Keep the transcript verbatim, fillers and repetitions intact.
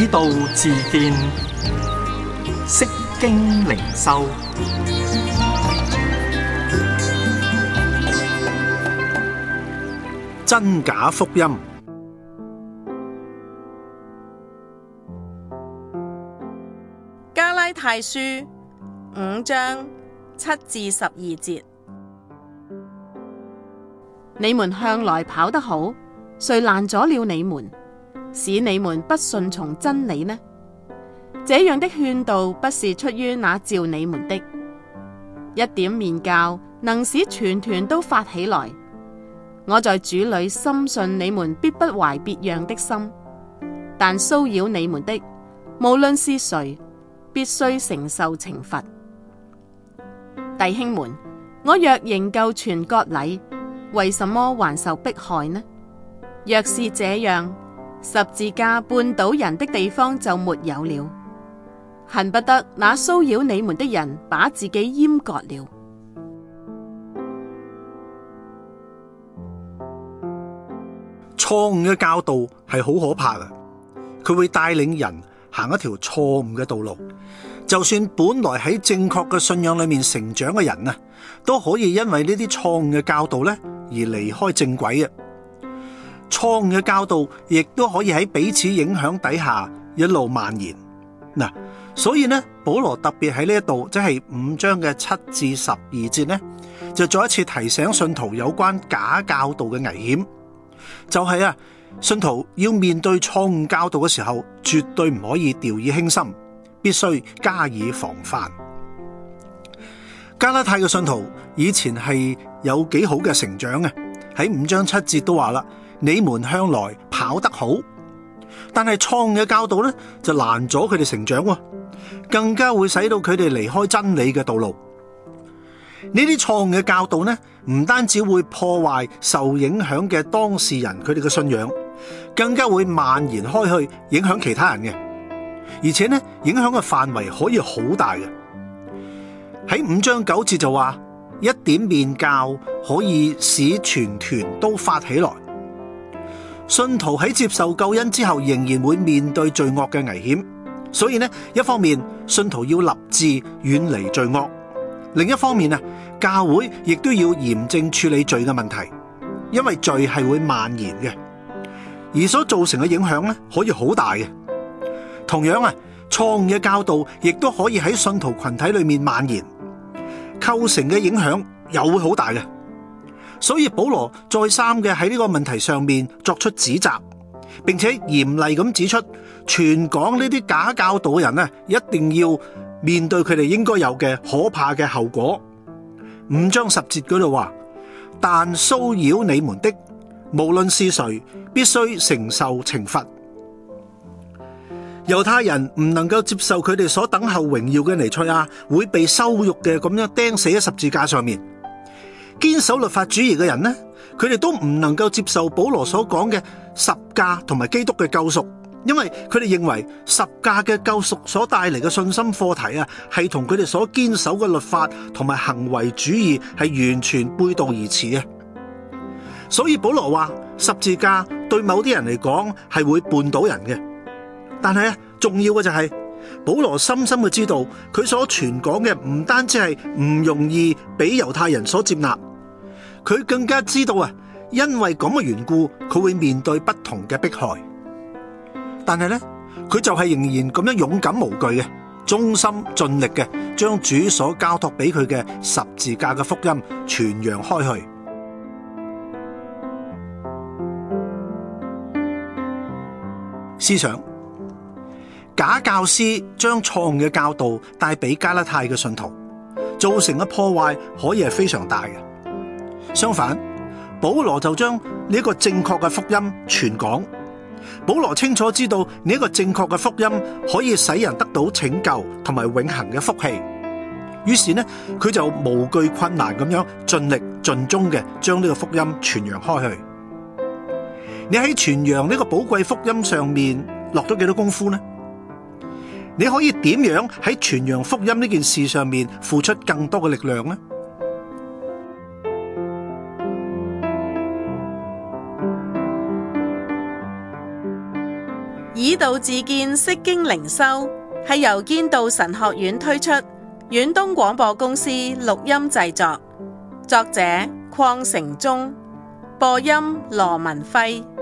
道自見，釋經靈修。 真假福音。 加拉太書五章七至十二節：你們向來跑得好，誰攔阻了你們，使你們不順從真理呢？這樣的勸導不是出於那召你們的。一點麵酵能使全團都發起來。我在主裏深信你們必不懷別樣的心，但騷擾你們的，無論是誰，必須承受懲罰。弟兄們，我若仍舊傳割禮，為什麼還受迫害呢？若是這樣，十字架絆倒人的地方就沒有了，恨不得那騷擾你們的人把自己閹割了。 錯誤嘅教導係好可怕嘅，佢會帶領人行一條錯誤嘅道路。就算本來喺正確嘅信仰裏面成長嘅人啊，都可以因為呢啲錯誤嘅教導咧而離開正軌啊。錯誤嘅教導亦都可以喺彼此影響底下一路蔓延嗱。所以呢，保羅特別喺呢一度，即係五章嘅七至十二節呢，就再一次提醒信徒有關假教導嘅危險。就係啊，信徒要面對錯誤教導嘅時候，絕對唔可以掉以輕心，必須加以防範。加拉太嘅信徒以前係有幾好嘅成長嘅，喺五章七節都話啦，你們向來跑得好，但係錯誤嘅教導咧就攔咗佢哋成長，更加會使到佢哋離開真理嘅道路。呢啲錯誤嘅教導呢，唔單止會破壞受影響嘅當事人佢哋嘅信仰，更加會蔓延開去，影響其他人嘅，而且呢，影響嘅範圍可以好大嘅。喺五章九節就話，一點麵酵可以使全團都發起來。信徒喺接受救恩之後，仍然會面對罪惡嘅危險，所以呢，一方面信徒要立志遠離罪惡。另一方面啊，教會亦都要嚴正處理罪嘅問題，因為罪係會蔓延嘅，而所造成嘅影響咧可以好大嘅。同樣啊，錯誤嘅教導亦都可以喺信徒群體裏面蔓延，構成嘅影響又會好大嘅。所以保羅再三嘅喺呢個問題上面作出指責，並且嚴厲咁指出，傳講呢啲假教導嘅人咧，一定要面對佢哋應該有嘅可怕嘅後果。五章十節嗰度話，但騷擾你們的，無論是誰，必須承受懲罰。猶太人唔能夠接受佢哋所等候榮耀嘅彌賽亞會被羞辱嘅咁樣釘死喺十字架上面。堅守律法主義嘅人呢，佢哋都唔能夠接受保羅所講嘅十架同埋基督嘅救贖。因為佢哋認為十架嘅救贖所帶嚟嘅信心課題啊，係同佢哋所堅守嘅律法同埋行為主義係完全背道而馳嘅。所以保羅話十字架對某啲人嚟講係會絆倒人嘅，但係啊，重要嘅就係保羅深深嘅知道佢所傳講嘅唔單止係唔容易俾猶太人所接納，佢更加知道啊，因為咁嘅緣故，佢會面對不同嘅迫害。但係咧，佢就係仍然咁樣勇敢無懼嘅，忠心盡力嘅，將主所交託俾佢嘅十字架嘅福音傳揚開去。思想，假教師將錯誤嘅教導帶俾加拉太嘅信徒，造成嘅破壞可以係非常大嘅。相反，保羅就將呢一個正確嘅福音傳講。保羅清楚知道呢一個正確嘅福音可以使人得到拯救同埋永恆嘅福氣，於是呢，佢就無懼困難咁樣盡力盡忠嘅將呢個福音傳揚開去。你喺傳揚呢個寶貴福音上面落咗幾多功夫呢？你可以點樣喺傳揚福音呢件事上面付出更多嘅力量呢？ 以道自薦釋經靈修係由堅道神學院推出，遠東廣播公司錄音製作，作者鄺成忠，播音羅文輝。